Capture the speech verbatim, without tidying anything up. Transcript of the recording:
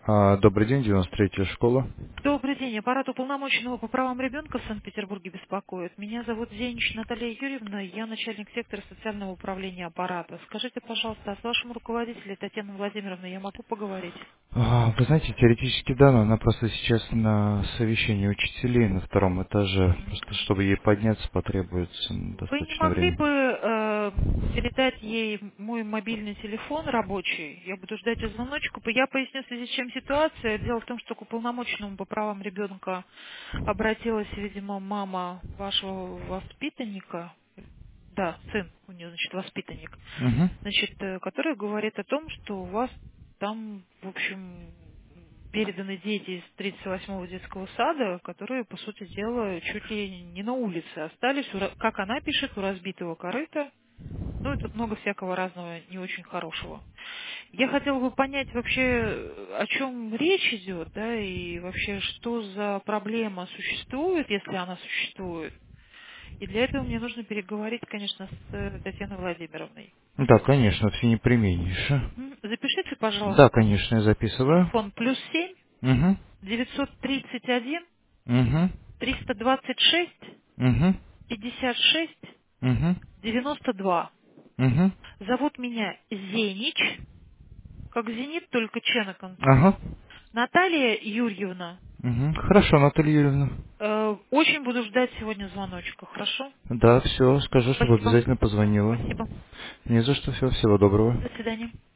А, добрый день, девяносто третья школа. Добрый день. Аппарат уполномоченного по правам ребенка в Санкт-Петербурге беспокоит. Меня зовут Зенич Наталья Юрьевна. Я начальник сектора социального управления аппарата. Скажите, пожалуйста, а с вашим руководителем Татьяной Владимировной я могу поговорить? А, вы знаете, теоретически да, но она просто сейчас на совещании учителей на втором этаже. Мгм. Просто чтобы ей подняться, потребуется Вы не достаточно могли времени. бы э, передать ей мой мобильный телефон рабочий? Я буду ждать ее звоночку. Я поясню, в связи с чем ситуация. Дело в том, что к уполномоченному по правам ребенка обратилась, видимо, мама вашего воспитанника. Да, сын у нее, значит, воспитанник. Угу. Значит, э, который говорит о том, что у вас там, в общем, переданы дети из тридцать восьмого детского сада, которые, по сути дела, чуть ли не на улице остались, у ра- как она пишет, у разбитого корыта. Ну и тут много всякого разного не очень хорошего. Я хотела бы понять вообще, э, о чем речь идет, да, и вообще, что за проблема существует, если она существует. И для этого мне нужно переговорить, конечно, с э, Татьяной Владимировной. Да, конечно, все непременнейше. Мгм. Запишите, пожалуйста, Да, конечно, я записываю. телефон плюс семь Угу. девятьсот тридцать один Угу. триста двадцать шесть Угу. пятьдесят шесть Угу. девяносто два. Угу. Зовут меня Зенич, как зенит, только че на конце. Ага. Наталья Юрьевна. Угу. Хорошо, Наталья Юрьевна. Э, очень буду ждать сегодня звоночка, хорошо? Да, все, скажу, чтобы Спасибо. обязательно позвонила. Спасибо. Не за что, все, всего доброго. До свидания.